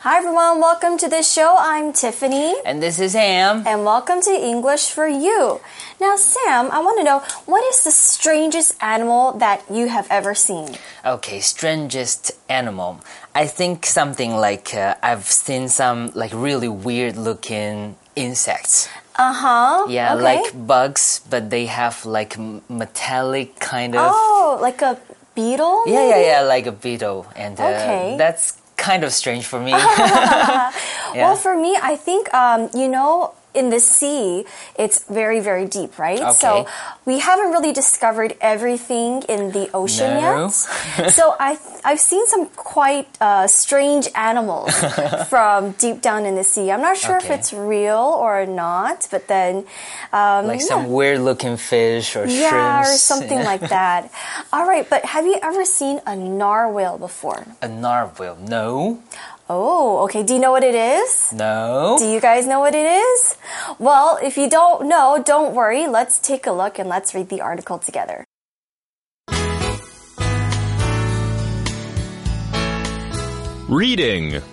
Hi everyone, welcome to the show. I'm Tiffany. And this is Sam. And welcome to English for You. Now, Sam, I want to know, what is the strangest animal that you have ever seen? Okay, strangest animal. I think something like I've seen some like really weird looking insects. Yeah, okay. like bugs, but they have like metallic kind of... Oh, like a beetle? Yeah, like a beetle. And okay. That's kind of strange for me. Well, for me, I think, in the sea, it's very, very deep, right? Okay. So we haven't really discovered everything in the ocean yet. So I've seen some quite strange animals from deep down in the sea. I'm not sure if it's real or not, but then... like some weird-looking fish or shrimps. Yeah, or something like that. All right, but have you ever seen a narwhal before? A narwhal? No. Oh, okay. Do you know what it is? No. Do you guys know what it is? Well, if you don't know, don't worry. Let's take a look and let's read the article together. Reading.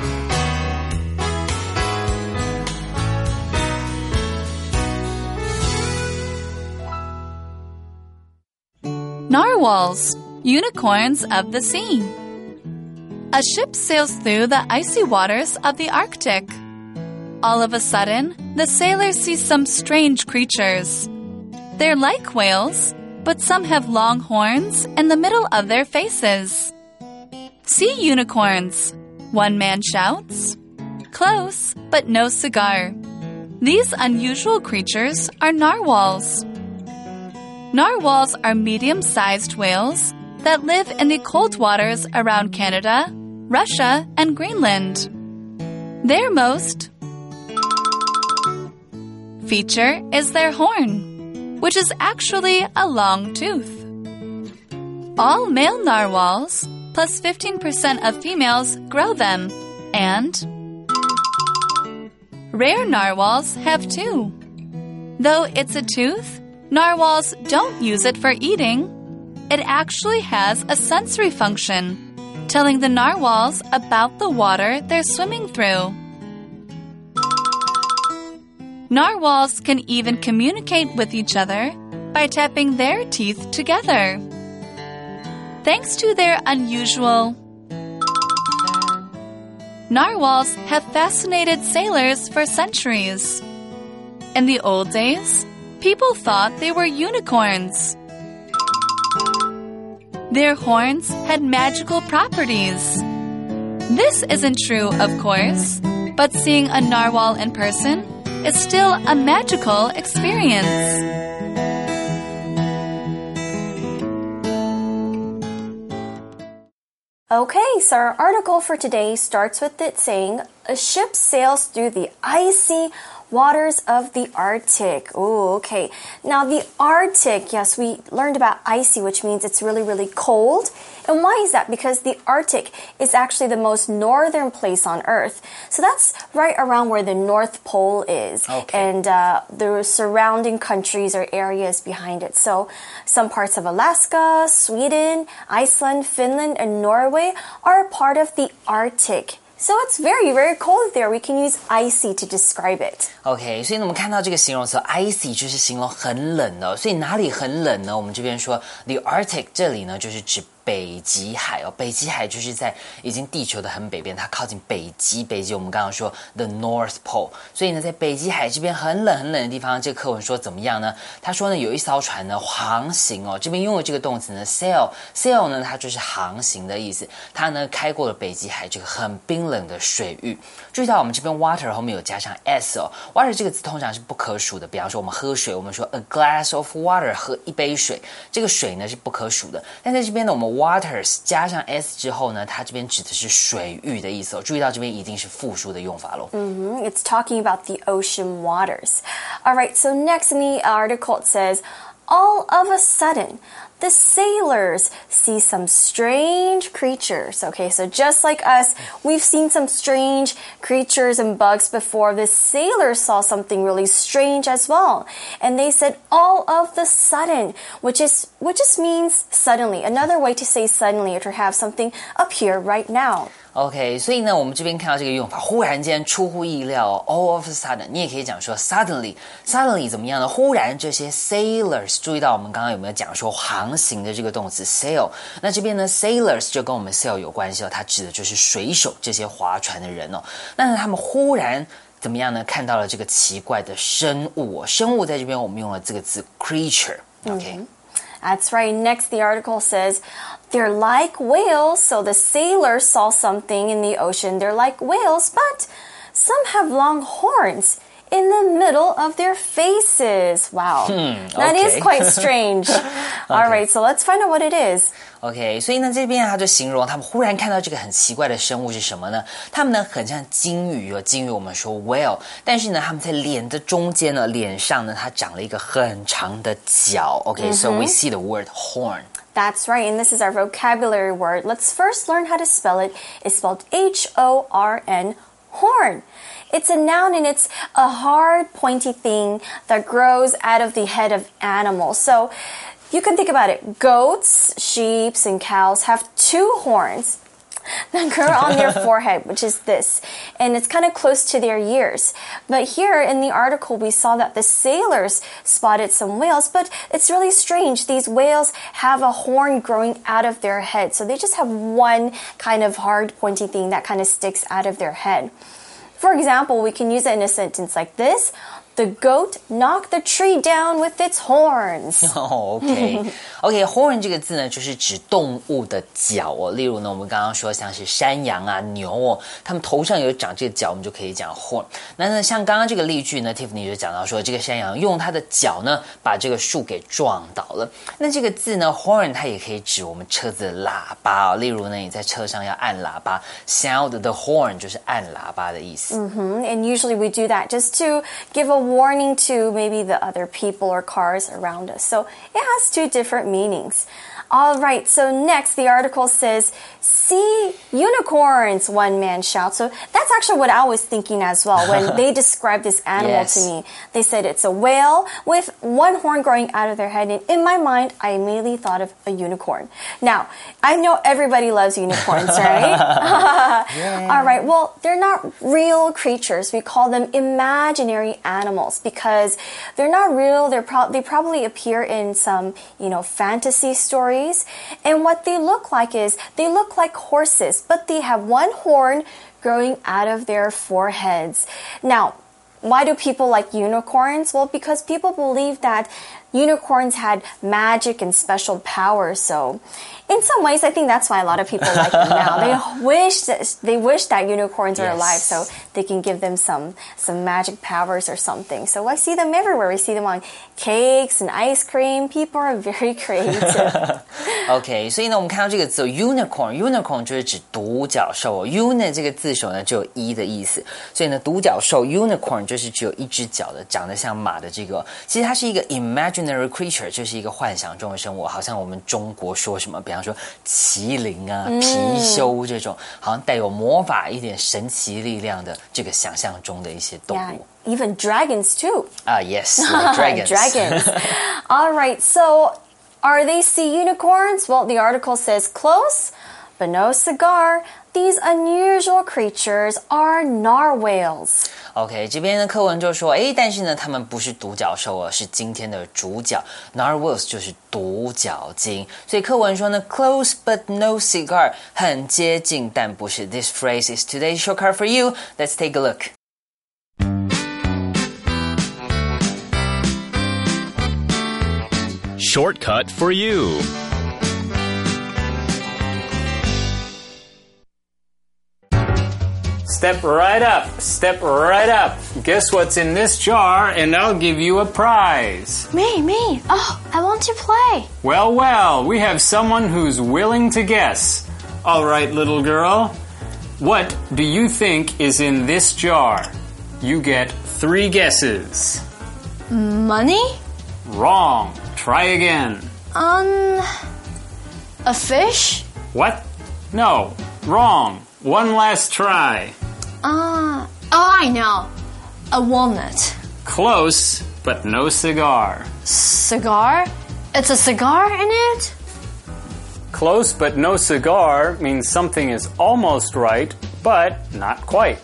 Narwhals, unicorns of the sea. A ship sails through the icy waters of the Arctic. All of a sudden, the sailors see some strange creatures. They're like whales, but some have long horns in the middle of their faces. Sea unicorns, one man shouts. Close, but no cigar. These unusual creatures are narwhals. Narwhals are medium-sized whales that live in the cold waters around Canada, Russia, and Greenland. Their most feature is their horn, which is actually a long tooth. All male narwhals, plus 15% of females, grow them, and rare narwhals have two. Though it's a tooth, narwhals don't use it for eating. It actually has a sensory function, telling the narwhals about the water they're swimming through. Narwhals can even communicate with each other by tapping their teeth together. Thanks to their unusual... Narwhals have fascinated sailors for centuries. In the old days, people thought they were unicorns. Their horns had magical properties. This isn't true, of course, but seeing a narwhal in person is still a magical experience. Okay, so our article for today starts with it saying, a ship sails through the icy waters of the Arctic. Oh, okay. Now, the Arctic, yes, we learned about icy, which means it's really, really cold. And why is that? Because the Arctic is actually the most northern place on Earth. So that's right around where the North Pole is. Okay. And the surrounding countries or areas behind it. So some parts of Alaska, Sweden, Iceland, Finland, and Norway are a part of the Arctic. So it's very, very cold there. We can use icy to describe it. OK, 所以呢，我们看到这个形容词 icy 就是形容很冷的，所以哪里很冷呢？我们这边说 the Arctic 这里呢就是指北极海哦，北极海就是在已经地球的很北边，它靠近北极。北极我们刚刚说 the North Pole， 所以呢，在北极海这边很冷很冷的地方，这个课文说怎么样呢？他说呢，有一艘船呢航行哦，这边用的这个动词呢 sail 呢，它就是航行的意思。它呢开过了北极海这个很冰冷的水域。注意到我们这边 water 后面有加上 s 哦 ，water 这个词通常是不可数的。比方说我们喝水，我们说 a glass of water， 喝一杯水，这个水呢是不可数的。但在这边呢，我们 waters 加上 s 之后呢，它这边指的是水域的意思哦。注意到这边一定是复数的用法咯。 It's talking about the ocean waters. All right, so next in the article it says, all of a sudden, the sailors see some strange creatures. Okay, so just like us, we've seen some strange creatures and bugs before. The sailors saw something really strange as well. And they said all of the sudden, which just means suddenly. Another way to say suddenly or to have something appear right now. OK， 所以呢，我们这边看到这个用法，忽然间出乎意料 ，all of a sudden， 你也可以讲说 suddenly 怎么样呢？忽然这些 sailors， 注意到我们刚刚有没有讲说航行的这个动词 sail？ 那这边呢 sailors 就跟我们 sail 有关系哦，它指的就是水手这些划船的人哦。那他们忽然怎么样呢？看到了这个奇怪的生物哦，生物在这边我们用了这个字 creature。OK。That's right. Next, the article says, they're like whales. So the sailors saw something in the ocean. They're like whales, but some have long horns in the middle of their faces. Wow. That is quite strange. All right, so let's find out what it is. OK， 所以呢，这边他就形容他们忽然看到这个很奇怪的生物是什么呢？他们呢很像鲸鱼哦，鲸鱼我们说 whale， 但是呢，他们在脸的中间呢，脸上呢，它长了一个很长的角。OK，so we see the word horn. That's right, and this is our vocabulary word. Let's first learn how to spell it. It's spelled H-O-R-N, horn. It's a noun and it's a hard, pointy thing that grows out of the head of animals. So you can think about it. Goats, sheep, and cows have two horns that grow on their forehead, which is this. And it's kind of close to their ears. But here in the article, we saw that the sailors spotted some whales, but it's really strange. These whales have a horn growing out of their head. So they just have one kind of hard, pointy thing that kind of sticks out of their head. For example, we can use it in a sentence like this. The goat knocked the tree down with its horns. OK，horn 这个字呢，就是指动物的角哦。例如呢，我们刚刚说像是山羊啊、牛哦，它们头上有长这个角，我们就可以讲 horn。那像刚刚这个例句呢 ，Tiffany 就讲到说，这个山羊用它的角呢，把这个树给撞倒了。那这个字呢 ，horn 它也可以指我们车子的喇叭哦。例如呢，你在车上要按喇叭 ，sound the horn 就是按喇叭的意思。 And usually we do that just to give a warning to maybe the other people or cars around us. So it has two different meanings. All right, so next the article says, see unicorns, one man shouts. So that's actually what I was thinking as well when they described this animal to me. They said it's a whale with one horn growing out of their head. And in my mind, I immediately thought of a unicorn. Now, I know everybody loves unicorns, right? All right, well, they're not real creatures. We call them imaginary animals because they're not real. They probably appear in some, fantasy stories. And what they look like is they look like horses, but they have one horn growing out of their foreheads. Now, why do people like unicorns? Well, because people believe that unicorns had magic and special powers. So in some ways, I think that's why a lot of people like them now. They wish that unicorns are alive so they can give them some magic powers or something. So I see them everywhere. We see them on cakes and ice cream. People are very creative. OK， 所以呢，我们看到这个字 unicorn 就是指独角兽哦。uni 这个字首呢就有一的意思，所以呢，独角兽 unicorn 就是只有一只脚的，长得像马的这个。其实它是一个 imaginary creature， 就是一个幻想中的生物，好像我们中国说什么，比方说麒麟啊、貔貅这种，好像带有魔法一点神奇力量的这个想象中的一些动物。 Even dragons too. Yes, like dragons. Dragons. All right, so are they sea unicorns? Well, the article says close, but no cigar. These unusual creatures are narwhals. OK， 这边的课文就说，但是呢，他们不是独角兽哦，是今天的主角 ，narwhals 就是独角鲸。所以课文说呢 ，close but no cigar， 很接近但不是。This phrase is today's shortcut for you. Let's take a look. Shortcut for you. Step right up. Step right up. Guess what's in this jar, and I'll give you a prize. Me. Oh, I want to play. Well, we have someone who's willing to guess. All right, little girl. What do you think is in this jar? You get 3 guesses. Money? Wrong. Try again. A fish? What? No. Wrong. One last try. I know. A walnut. Close, but no cigar. Cigar? It's a cigar in it? Close but no cigar means something is almost right, but not quite.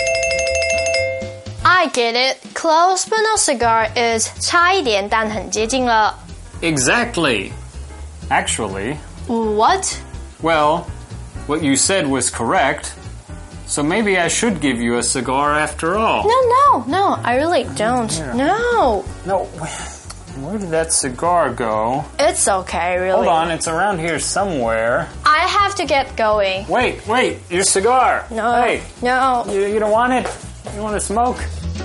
I get it. Close but no cigar is 差一点但很接近了。 Exactly. Actually, What? well, what you said was correct, so maybe I should give you a cigar after all. No, I really don't. No. No, where did that cigar go? It's okay, really. Hold on, it's around here somewhere. I have to get going. Wait, your cigar. No. Hey, No. you don't want it? You want to smoke?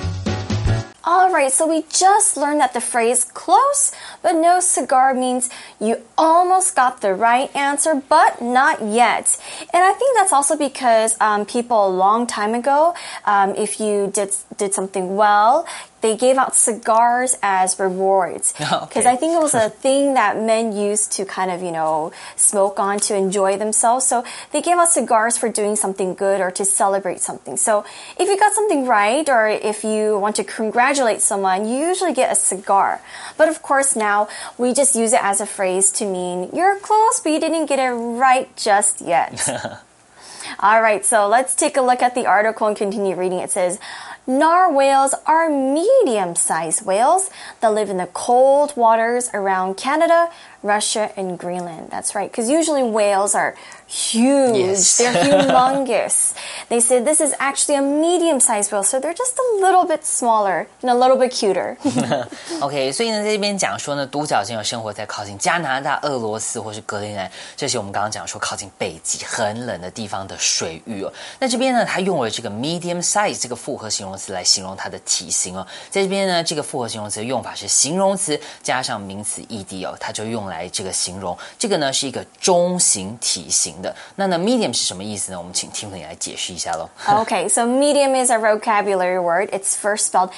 Alright, so we just learned that the phrase close but no cigar means you almost got the right answer, but not yet. And I think that's also because people a long time ago, if you did something well, they gave out cigars as rewards. Because I think it was a thing that men used to kind of, smoke on to enjoy themselves. So they gave out cigars for doing something good or to celebrate something. So if you got something right or if you want to congratulate someone, you usually get a cigar. But of course now we just use it as a phrase to mean you're close but you didn't get it right just yet. Alright, so let's take a look at the article and continue reading. It says, Narwhals are medium-sized whales that live in the cold waters around Canada, Russia, and Greenland. That's right, because usually whales are huge. Yes. They're humongous. They said this is actually a medium-sized whale, so they're just a little bit smaller and a little bit cuter. OK， 所以呢，在这边讲说呢，独角仙有生活在靠近加拿大、俄罗斯或是格陵兰这些我们刚刚讲说靠近北极很冷的地方的水域哦。那这边呢，它用了这个 medium size 这个复合形容词来形容它的体型哦。在这边呢，这个复合形容词的用法是形容词加上名词 ed 哦，它就用来这个形容这个呢是一个中型体型的。那呢 medium 是什么意思呢？我们请 Tiffany 来解释一下咯。 Okay, so medium is a vocabulary word. It's first spelled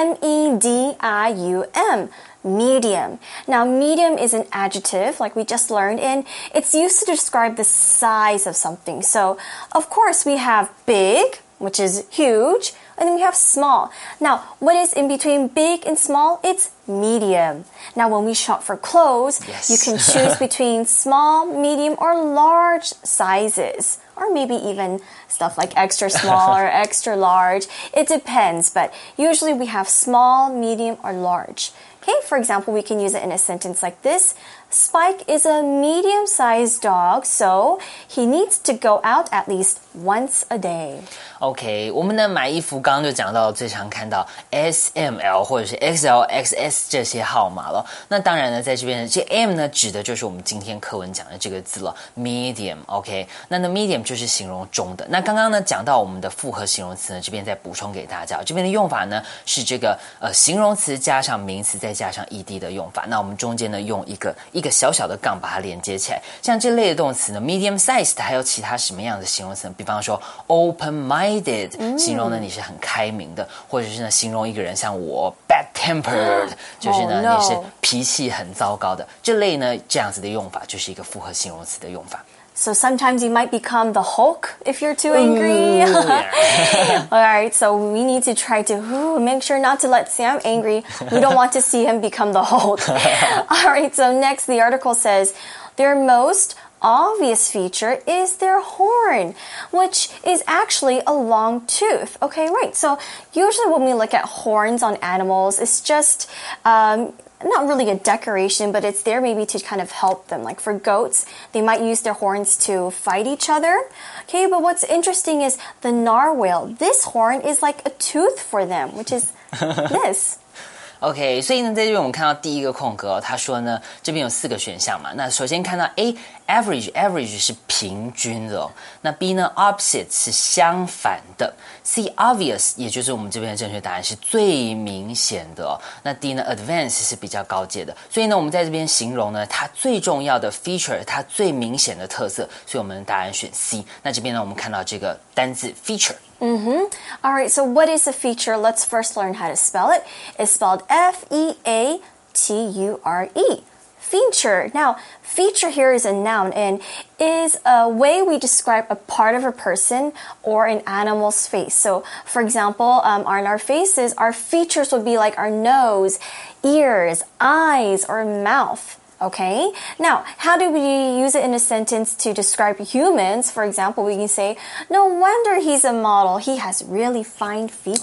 M-E-D-I-U-M. Medium. Now, medium is an adjective, like we just learned, and it's used to describe the size of something. So, of course, we have big, which is huge, and then we have small. Now, what is in between big and small? It's medium. Now, when we shop for clothes, Yes. you can choose between small, medium, or large sizes. Or maybe even stuff like extra small or extra large. It depends, but usually we have small, medium, or large. Okay, for example, we can use it in a sentence like this. Spike is a medium-sized dog, so he needs to go out at least once a day. OK， 我们呢买衣服刚刚就讲到最常看到 S、M、L 或者是 XL、XS 这些号码了。那当然呢，在这边这 M 呢指的就是我们今天课文讲的这个字了 ，medium。OK， 那 medium 就是形容中的。那刚刚呢讲到我们的复合形容词呢，这边再补充给大家，这边的用法呢是这个形容词加上名词再加上 ed 的用法。那我们中间呢用一个小小的杠把它连接起来。像这类的动词呢 ，medium sized 还有其他什么样的形容词呢？比方说 open-minded， 形容呢你是很开明的，或者是呢形容一个人像我 bad-tempered， 就是呢你是脾气很糟糕的。这类呢这样子的用法就是一个复合形容词的用法。 So sometimes you might become the Hulk if you're too angry. All right, so we need to try to make sure not to let Sam angry. We don't want to see him become the Hulk. All right, so next the article says, their most obvious feature is their horn, which is actually a long tooth. Okay, right. So usually when we look at horns on animals, it's just not really a decoration, but it's there maybe to kind of help them. Like for goats, they might use their horns to fight each other. Okay, but what's interesting is the narwhal. This horn is like a tooth for them, which is this. OK， 所以呢，在这边我们看到第一个空格，他说呢，这边有4个选项嘛。那首先看到 A，average 是平均的哦。那 B 呢 ，opposite 是相反的。C obvious 也就是我们这边的正确答案是最明显的哦。那 D 呢 advanced 是比较高阶的。所以呢，我们在这边形容呢，它最重要的 feature， 它最明显的特色，所以我们的答案选 C。那这边呢，我们看到这个单字 feature。 All right, so what is a feature? Let's first learn how to spell it. It's spelled F-E-A-T-U-R-E. Feature. Now, feature here is a noun and is a way we describe a part of a person or an animal's face. So, for example, on our faces, our features would be like our nose, ears, eyes, or mouth. Okay, now how do we use it in a sentence to describe humans? For example, we can say, no wonder he's a model. He has really fine features.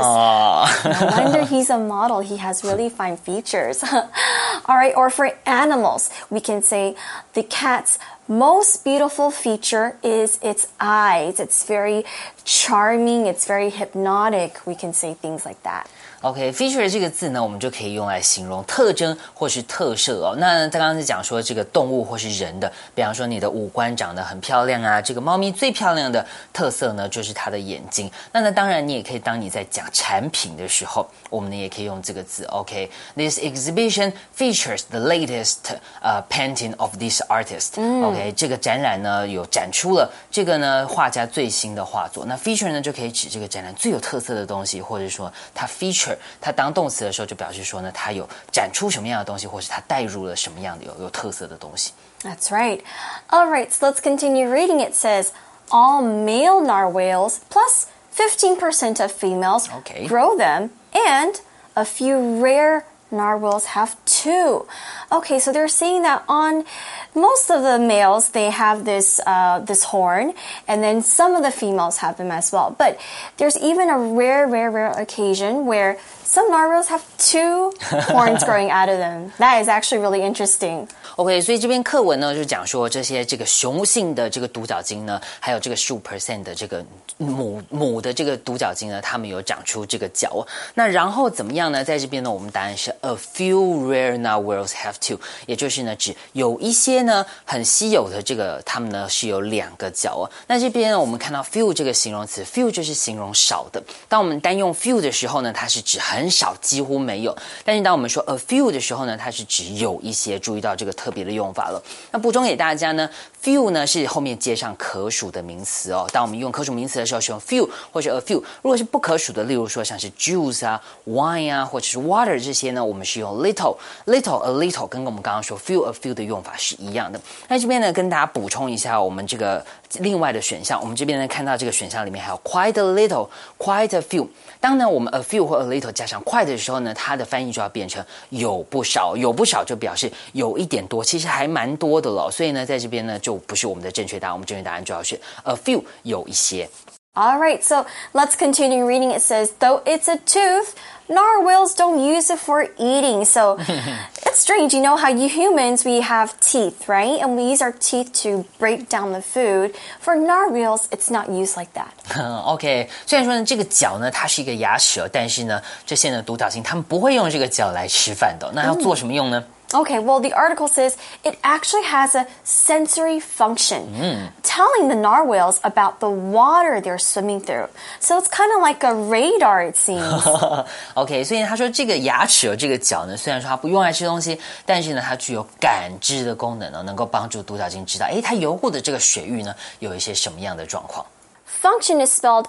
No wonder he's a model. He has really fine features. All right, or for animals, we can say the cat's most beautiful feature is its eyes. It's very charming. It's very hypnotic. We can say things like that. OK，feature 这个字呢，我们就可以用来形容特征或是特色哦。那刚刚是讲说这个动物或是人的，比方说你的五官长得很漂亮啊，这个猫咪最漂亮的特色呢，就是它的眼睛。那当然你也可以当你在讲产品的时候，我们呢也可以用这个字。OK，this exhibition features the latest painting of this artist。OK，这个展览呢有展出了这个呢画家最新的画作。那 feature 呢就可以指这个展览最有特色的东西，或者说它 feature。它当动词的时候，就表示说呢，它有展出什么样的东西，或是它带入了什么样的有特色的东西。 That's right. All right, so let's continue reading. It says, all male narwhals plus 15% of females grow them, and a few rare narwhals have two. Okay, so they're saying that on most of the males, they have this horn, and then some of the females have them as well. But there's even a rare occasion where some narwhals have two horns growing out of them. That is actually really interesting. OK， 所以这篇课文呢，就讲说这个雄性的这个独角鲸呢，还有这个15% 的这个母的这个独角鲸呢，它们有长出这个角。那然后怎么样呢？在这边呢，我们答案是 a few rare narwhals have two， 也就是呢，指有一些呢很稀有的这个，它们呢是有2个角哦。那这边呢，我们看到 few 这个形容词 ，few 就是形容少的。当我们单用 few 的时候呢，它是指很少，几乎没有。但是当我们说 a few 的时候呢，它是指有一些。注意到这个特别的用法了。那补充给大家呢 ，few 呢是后面接上可数的名词哦。当我们用可数名词的时候，是用 few 或者 a few。如果是不可数的，例如说像是 juice 啊、wine 啊，或者是 water 这些呢，我们是用 little、a little， 跟我们刚刚说 few、a few 的用法是一样的。那这边呢，跟大家补充一下我们这个另外的选项。我们这边呢看到这个选项里面还有 quite a little、quite a few。当呢我们 a few 或 a little 加上 quite 的时候呢，它的翻译就要变成有不少，有不少就表示有一点多，其实还蛮多的了。所以呢，在这边呢就不是我们的正确答案，我们正确答案就要是 a few 有一些。 All right, so let's continue reading. It says, though it's a tooth, narwhals don't use it for eating. So it's strange, you know how you humans, we have teeth, right? And we use our teeth to break down the food. For narwhals, it's not used like that. OK， 虽然说呢这个角呢它是一个牙齿，但是呢这些呢独角鲸它们不会用这个角来吃饭的。那要做什么用呢 ？Okay, well, the article says it actually has a sensory function, telling the narwhals about the water they're swimming through. So it's kind of like a radar, it seems. OK， 所以他说这个牙齿这个角呢，虽然说它不用来吃东西，但是呢它具有感知的功能，能够帮助独角鲸知道，它游过的这个水域呢有一些什么样的状况。 Function is spelled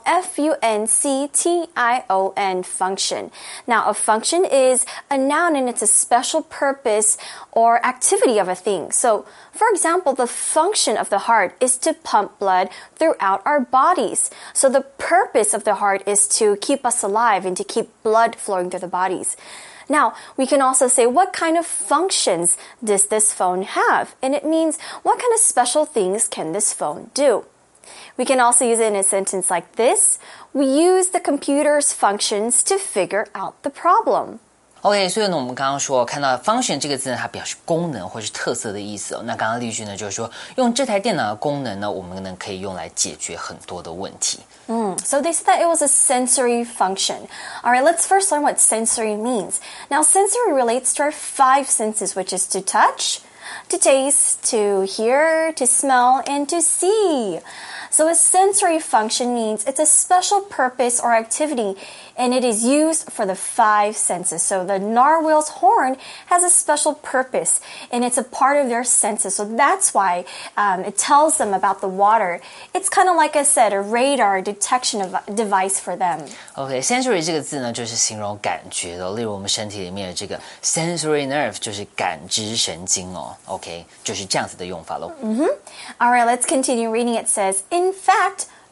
F-U-N-C-T-I-O-N, function. Now, a function is a noun and it's a special purpose or activity of a thing. So, for example, the function of the heart is to pump blood throughout our bodies. So the purpose of the heart is to keep us alive and to keep blood flowing through the bodies. Now, we can also say, what kind of functions does this phone have? And it means, what kind of special things can this phone do? We can also use it in a sentence like this. We use the computer's functions to figure out the problem. OK， 所以呢，我们刚刚说看到 function 这个字呢，它表示功能或是特色的意思哦。那刚刚例句呢，就是说用这台电脑的功能呢，我们呢可以用来解决很多的问题。 So they said that it was a sensory function. All right, let's first learn what sensory means. Now, sensory relates to our 5 senses, which is to touch, to taste, to hear, to smell, and to see. So a sensory function means it's a special purpose or activity, and it is used for the 5 senses. So the narwhal's horn has a special purpose, and it's a part of their senses. So that's why it tells them about the water. It's kind of like I said, a radar detection device for them. OK，sensory 这个字呢，就是形容感觉的。例如我们身体里面的这个 sensory nerve 就是感知神经哦。OK， 就是这样子的用法喽。 All right, let's continue reading. It says, in fact,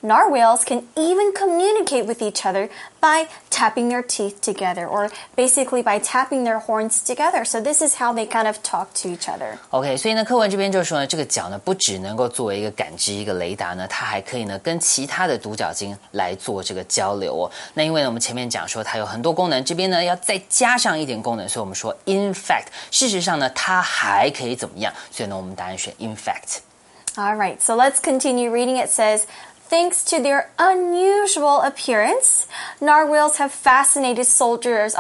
Narwhals can even communicate with each other by tapping their teeth together, or basically by tapping their horns together. So this is how they kind of talk to each other. OK， 所以呢，课文这边就说呢，这个角呢不只能够作为一个感知、一个雷达呢，它还可以呢跟其他的独角鲸来做这个交流哦。那因为呢，我们前面讲说它有很多功能，这边呢要再加上一点功能，所以我们说 in fact， 事实上呢它还可以怎么样？所以呢，我们答案选 in fact。 All right, so let's continue reading. It says,Thanks to their unusual appearance, narwhals have fascinated sailors,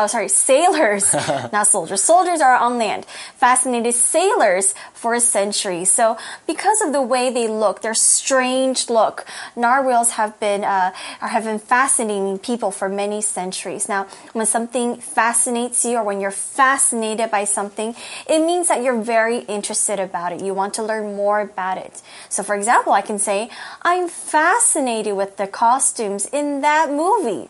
not soldiers. Soldiers are on land. Fascinated sailors for a century. So because of the way they look, their strange look, narwhals have been fascinating people for many centuries. Now, when something fascinates you or when you're fascinated by something, it means that you're very interested about it. You want to learn more about it. So for example, I can say, I'm fascinated with the costumes in that movie.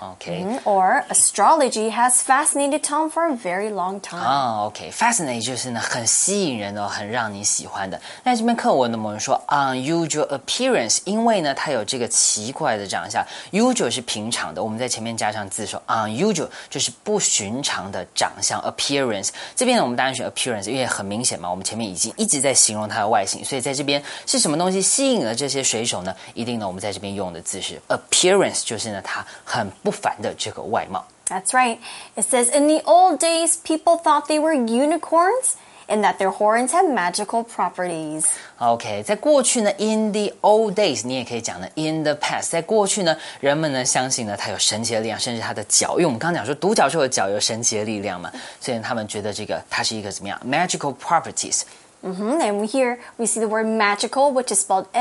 OK， Or astrology has fascinated Tom for a very long time. OK，fascinate 就是呢很吸引人的，很让你喜欢的。那这边课文呢，我们说 unusual appearance， 因为呢它有这个奇怪的长相 ，usual 是平常的，我们在前面加上字说 unusual 就是不寻常的长相 appearance。这边呢我们当然选 appearance， 因为很明显嘛，我们前面已经一直在形容它的外形，所以在这边是什么东西吸引了这些水手呢？一定呢我们在这边用的字是 appearance， 就是呢它很不凡的这个外貌。 That's right. It says, in the old days, people thought they were unicorns and that their horns had magical properties. OK， 在过去呢 ，in the old days， 你也可以讲呢 in the past。在过去呢，人们呢相信呢它有神奇的力量，甚至它的脚，因为我们刚刚讲说独角兽的脚有神奇的力量嘛，所以他们觉得这个它是一个怎么样 magical properties。And here we see the word magical, which is spelled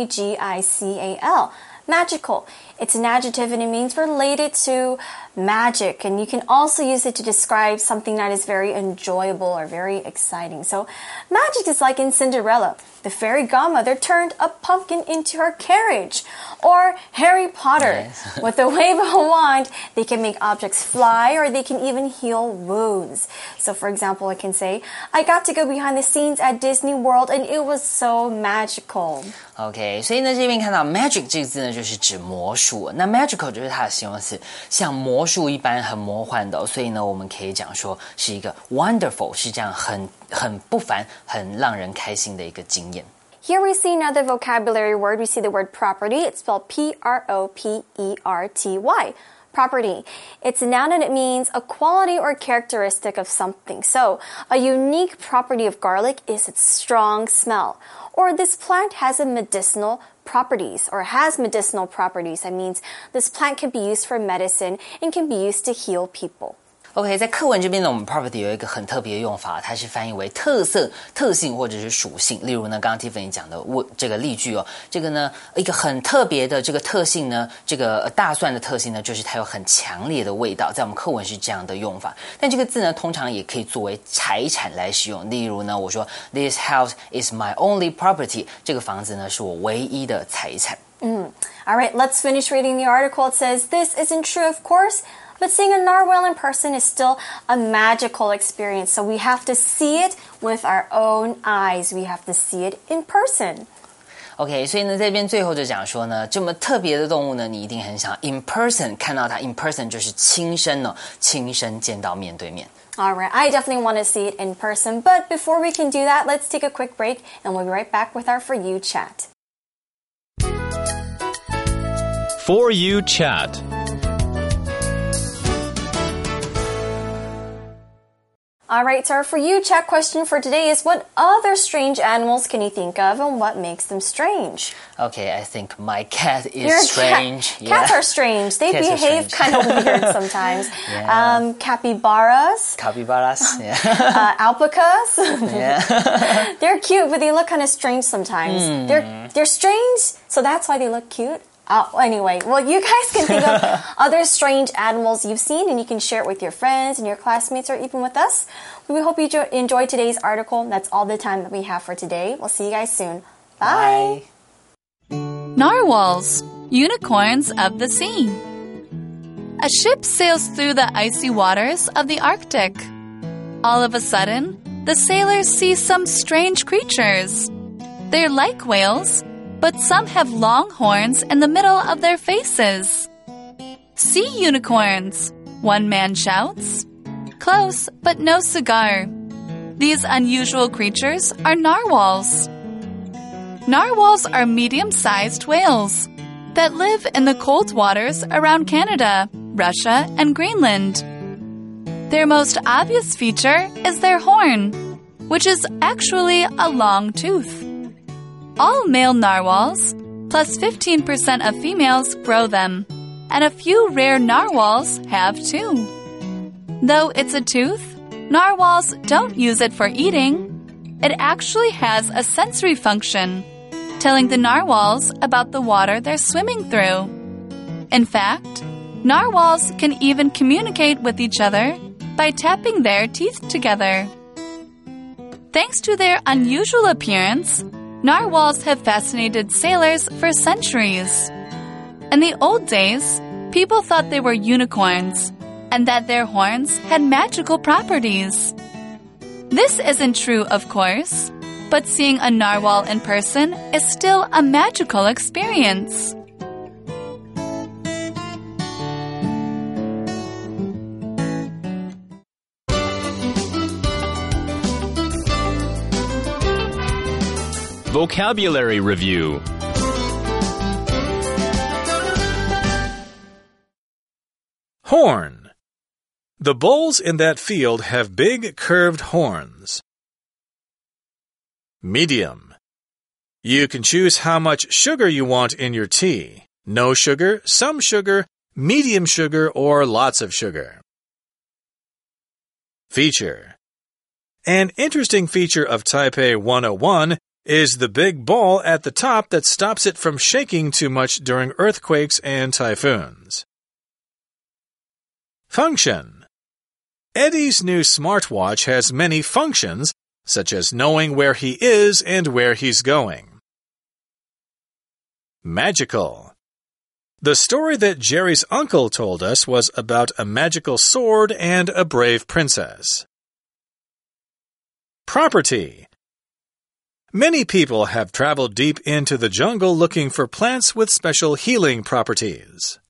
M-A-G-I-C-A-L. Magical. It's an adjective and it means related to magic. And you can also use it to describe something that is very enjoyable or very exciting. So magic is like in Cinderella. The fairy godmother turned a pumpkin into her carriage. Or Harry Potter. Yes. With a wave of a wand, they can make objects fly or they can even heal wounds. So for example, I can say, I got to go behind the scenes at Disney World and it was so magical. OK， 所以呢，这边看到 magic 这个字呢，就是指魔术。那 magical 就是它的形容词，像魔术一般很魔幻的，所以呢，我们可以讲说是一个 wonderful， 是这样很不凡、很让人开心的一个经验。 Here we see another vocabulary word. We see the word property. It's spelled P-R-O-P-E-R-T-Y. Property. It's a noun and it means a quality or characteristic of something. So, a unique property of garlic is its strong smell. Or this plant has medicinal properties, or has medicinal properties. That means this plant can be used for medicine and can be used to heal people. OK， 在课文这边呢，我们 property 有一个很特别的用法，它是翻译为特色、特性或者是属性。例如呢，刚刚 Tiffany 讲的这个例句哦，这个呢一个很特别的这个特性呢，这个大蒜的特性呢，就是它有很强烈的味道，在我们课文是这样的用法。但这个字呢，通常也可以作为财产来使用。例如呢，我说 This house is my only property， 这个房子呢是我唯一的财产。 All right, let's finish reading the article. It says, this isn't true, of course.But seeing a narwhal in person is still a magical experience. So we have to see it with our own eyes. We have to see it in person. OK， 所以呢，在这边最后就讲说呢，这么特别的动物呢，你一定很想 in person 看到它 ，in person 就是亲身哦，亲身见到面对面。 All right, I definitely want to see it in person. But before we can do that, let's take a quick break and we'll be right back with our For You chat. For You chat. All right, so our For You chat question for today is, what other strange animals can you think of and what makes them strange? Okay, I think my cat is strange. Cats are strange. They Cats behave kind of weird sometimes. Yeah. Capybaras. Capybaras, yeah. Alpacas. Yeah. They're cute, but they look kind of strange sometimes. They're strange, so that's why they look cute. Anyway, well, you guys can think of other strange animals you've seen, and you can share it with your friends and your classmates or even with us. We hope you enjoyed today's article. That's all the time that we have for today. We'll see you guys soon. Bye. Narwhals, unicorns of the sea. A ship sails through the icy waters of the Arctic. All of a sudden, the sailors see some strange creatures. They're like whales, but some have long horns in the middle of their faces. Sea unicorns, one man shouts. Close, but no cigar. These unusual creatures are narwhals. Narwhals are medium-sized whales that live in the cold waters around Canada, Russia, and Greenland. Their most obvious feature is their horn, which is actually a long tooth. All male narwhals, plus 15% of females, grow them, and a few rare narwhals have too. Though it's a tooth, narwhals don't use it for eating. It actually has a sensory function, telling the narwhals about the water they're swimming through. In fact, narwhals can even communicate with each other by tapping their teeth together. Thanks to their unusual appearance, narwhals have fascinated sailors for centuries. In the old days, people thought they were unicorns and that their horns had magical properties. This isn't true, of course, but seeing a narwhal in person is still a magical experience. Vocabulary Review. Horn. The bulls in that field have big curved horns. Medium. You can choose how much sugar you want in your tea. No sugar, some sugar, medium sugar, or lots of sugar. Feature. An interesting feature of Taipei 101 is the big ball at the top that stops it from shaking too much during earthquakes and typhoons. Function. Eddie's new smartwatch has many functions, such as knowing where he is and where he's going. Magical. The story that Jerry's uncle told us was about a magical sword and a brave princess. Property. Many people have traveled deep into the jungle looking for plants with special healing properties.